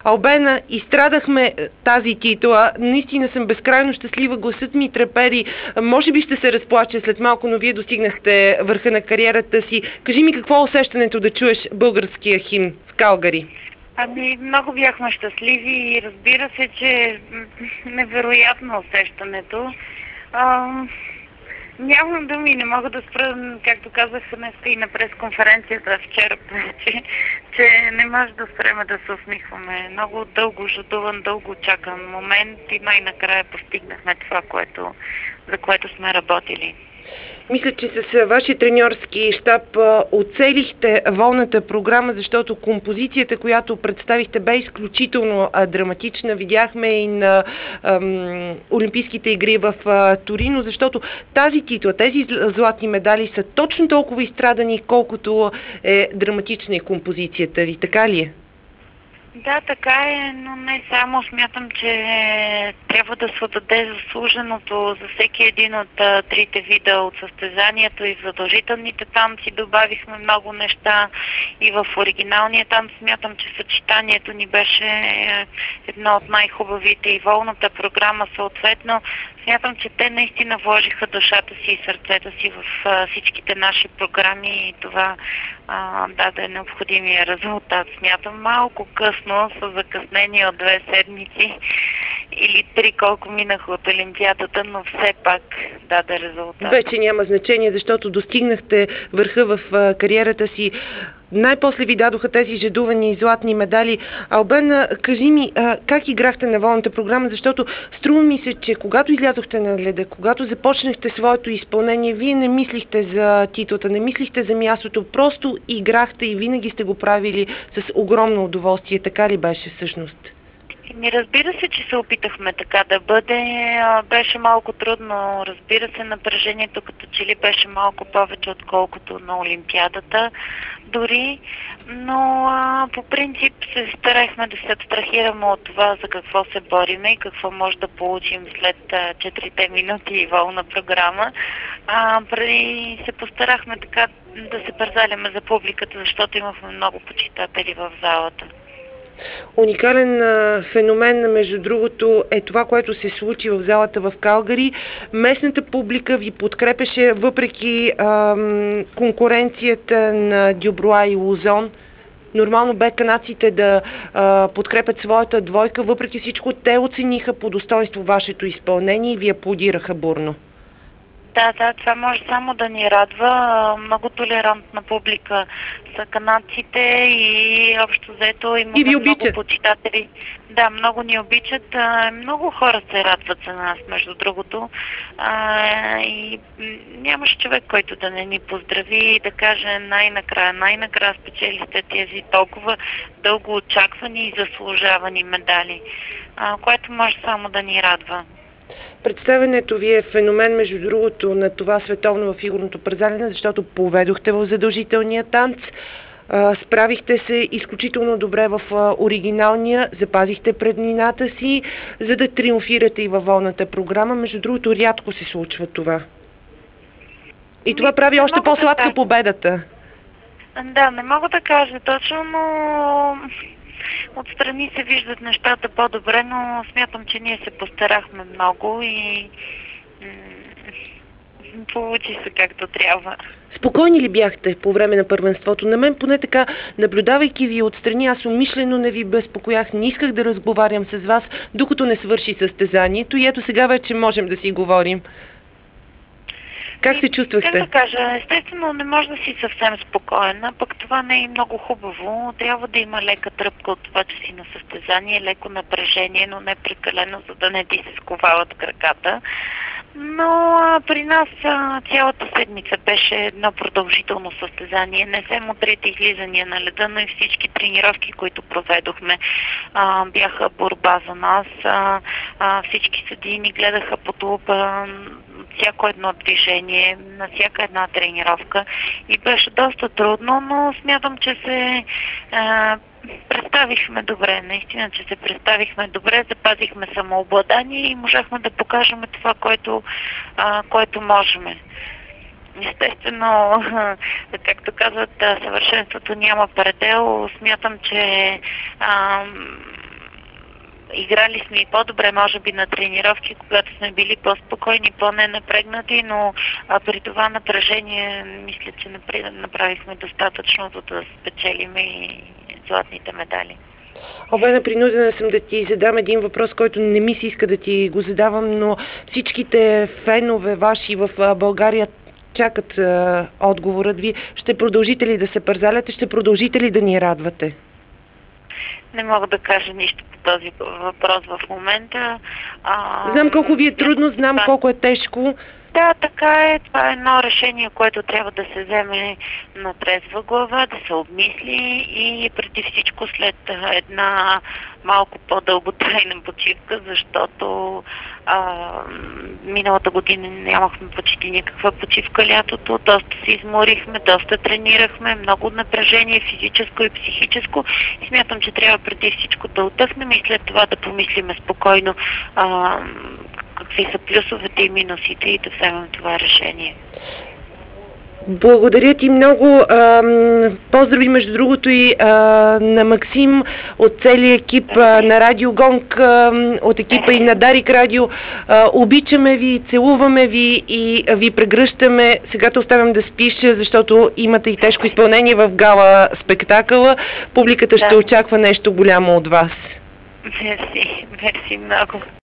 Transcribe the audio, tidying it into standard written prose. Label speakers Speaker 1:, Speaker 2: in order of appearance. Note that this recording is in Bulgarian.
Speaker 1: Албена, изстрадахме тази титла. Наистина съм безкрайно щастлива, гласът ми трепери. Може би ще се разплача след малко, но вие достигнахте върха на кариерата си. Кажи ми, какво е усещането да чуеш българския химн в Калгари?
Speaker 2: Ами, много бяхме щастливи и разбира се, че невероятно усещането. Нямам думи, не мога да спра, както казах днес и на пресконференцията вчера, че не може да спреме да се усмихваме. Много дълго жадуван, дълго чакан момент и най-накрая постигнахме това, за което сме работили.
Speaker 1: Мисля, че с вашия треньорски щаб оцелихте волната програма, защото композицията, която представихте, бе изключително драматична. Видяхме и на Олимпийските игри в Торино, защото тази титла, тези златни медали са точно толкова изстрадани, колкото е драматична и композицията ви. Така ли е?
Speaker 2: Да, така е, но не само. Смятам, че трябва да се отдаде заслуженото за всеки един от трите вида от състезанието. И в задължителните танци добавихме много неща, и в оригиналния танц смятам, че съчетанието ни беше едно от най-хубавите, и волната програма съответно. Смятам, че те наистина вложиха душата си и сърцето си в всичките наши програми и това даде необходимия резултат. Смятам малко късно, с закъснение от 2 седмици или 3, колко минаха от Олимпиадата, но все пак даде резултат.
Speaker 1: Вече няма значение, защото достигнахте върха в кариерата си. Най-после ви дадоха тези жадувани златни медали. Албена, кажи ми, как играхте на волната програма, защото струва ми се, че когато излязохте на леда, когато започнахте своето изпълнение, вие не мислихте за титлата, не мислихте за мястото, просто играхте и винаги сте го правили с огромно удоволствие. Така ли беше всъщност?
Speaker 2: Разбира се, че се опитахме така да бъде. Беше малко трудно. Разбира се, напрежението като че ли беше малко повече, отколкото на Олимпиадата дори. Но по принцип се старахме да се абстрахираме от това за какво се бориме и какво може да получим след 4 минути и волна програма. Преди се постарахме така да се презаляме за публиката, защото имахме много почитатели в залата.
Speaker 1: Уникален феномен, между другото, е това, което се случи в залата в Калгари. Местната публика ви подкрепеше въпреки конкуренцията на Дюбруа и Лузон. Нормално бе канадците да подкрепят своята двойка. Въпреки всичко, те оцениха по достоинство вашето изпълнение и ви аплодираха бурно.
Speaker 2: Да, това може само да ни радва. Много толерантна публика са канадците и общо взето имаме много почитатели. Да, много ни обичат. Много хора се радват за нас, между другото. И нямаше човек, който да не ни поздрави и да каже най-накрая спечелихте тези толкова дълго очаквани и заслужавани медали, което може само да ни радва.
Speaker 1: Представянето ви е феномен, между другото, на това световно в фигурното презаляне, защото поведохте в задължителния танц, справихте се изключително добре в оригиналния, запазихте преднината си, за да триумфирате и във волната програма. Между другото, рядко се случва това. И това прави още по-сладка победата.
Speaker 2: Да, не мога да кажа точно, но отстрани се виждат нещата по-добре, но смятам, че ние се постарахме много и получи се както трябва.
Speaker 1: Спокойни ли бяхте по време на първенството? На мен поне така, наблюдавайки ви отстрани, аз умишлено не ви безпокоях, не исках да разговарям с вас, докато не свърши състезанието и ето сега вече можем да си говорим. Как се чувствахте?
Speaker 2: Как да кажа, естествено не може да си съвсем спокоена, пък това не е много хубаво. Трябва да има лека тръпка от това, че си на състезание, леко напрежение, но не прекалено, за да не ти се сковават краката. Но при нас цялата седмица беше едно продължително състезание. Не само трите излизания на леда, но и всички тренировки, които проведохме, бяха борба за нас. Всички съдии ни гледаха под лупа всяко едно движение, на всяка една тренировка и беше доста трудно, но смятам, че се представихме добре, наистина, че се представихме добре, запазихме самообладание и можахме да покажем това, което можем. Естествено, както казват, съвършенството няма предел. Смятам, че Играли сме и по-добре, може би на тренировки, когато сме били по-спокойни, по-ненапрегнати, но при това напрежение мисля, че направихме достатъчното да спечелиме и златните медали.
Speaker 1: Албена, принудена съм да ти задам един въпрос, който не ми се иска да ти го задавам, но всичките фенове ваши в България чакат отговорът ви. Ще продължите ли да се пързаляте? Ще продължите ли да ни радвате?
Speaker 2: Не мога да кажа нищо по този въпрос в момента.
Speaker 1: Знам колко ви е трудно, знам колко е тежко.
Speaker 2: Да, така е. Това е едно решение, което трябва да се вземе на трезва глава, да се обмисли и преди всичко след една малко по-дълготрайна почивка, защото миналата година нямахме почти никаква почивка лятото, доста се изморихме, доста тренирахме, много напрежение, физическо и психическо. И смятам, че трябва преди всичко да отдъхнем и след това да помислиме спокойно какви са плюсовете и минусите и да вземем това решение.
Speaker 1: Благодаря ти много. Поздрави между другото и на Максим от целия екип на Радио Гонг, от екипа и на Дарик Радио. Обичаме ви, целуваме ви и ви прегръщаме. Сега те оставям да спиш, защото имате и тежко изпълнение в гала спектакъла. Публиката ще очаква нещо голямо от вас.
Speaker 2: Мерси много.